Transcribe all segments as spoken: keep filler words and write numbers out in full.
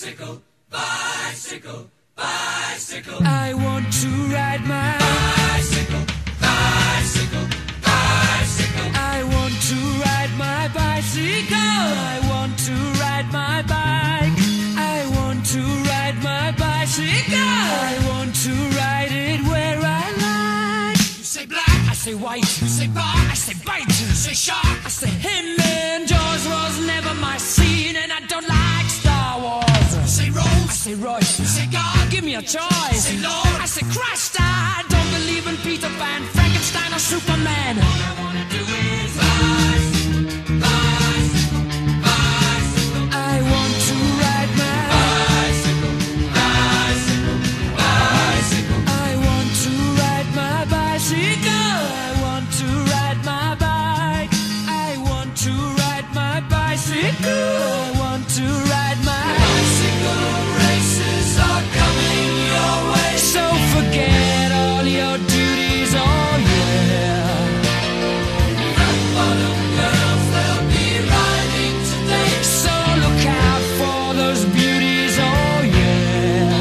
Bicycle, bicycle, bicycle. I want to ride my bicycle, bicycle, bicycle. I want to ride my bicycle. I want to ride my bike. I want to ride my bicycle. I want to ride it where I like. You say black, I say white. you say bar, I say bite. you say shark. I say him and Jaws was never my scene, and I don't like Star Wars. You say I Rose, say Royce. you say God, Give me a choice. say Lord. I say Christ. I don't believe in Peter Pan, Frankenstein, or Superman. All I wanna do is bicycle, bicycle, bicycle. I want to ride my Bicycle, bicycle, bicycle. I want to ride my bicycle. I want to ride my bike. I want to ride my bicycle. I want to ride my Bicycle races are coming your way. So forget all your duties, oh yeah. Rock bottom girls, they'll be riding today. So look out for those beauties, oh yeah.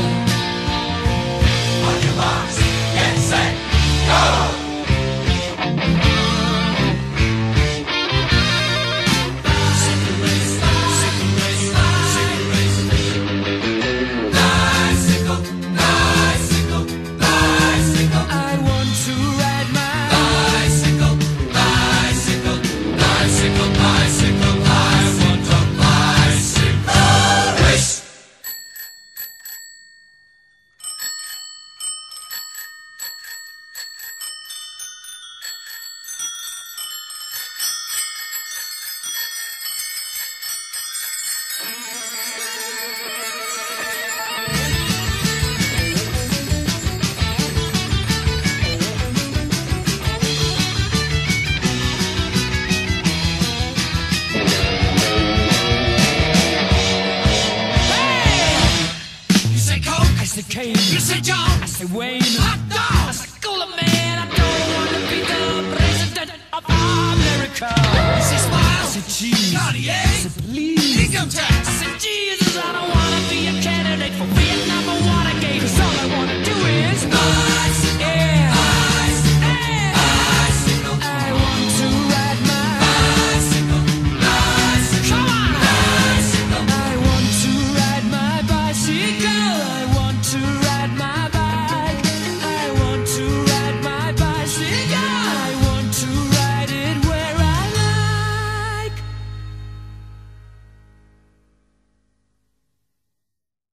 On your marks, get set, go! Bicycle race, bicycle race, bicycle race. Bicycle, bicycle, bicycle. I want to ride my Bicycle, bicycle, bicycle, bicycle. I want a bicycle race. You say Coke, I say Kane. you say John, I say Wayne. hot I dog. say Cooler Man. I don't want to be the president of America. You say I Smile, say cheese. I Cartier, say please. income tax.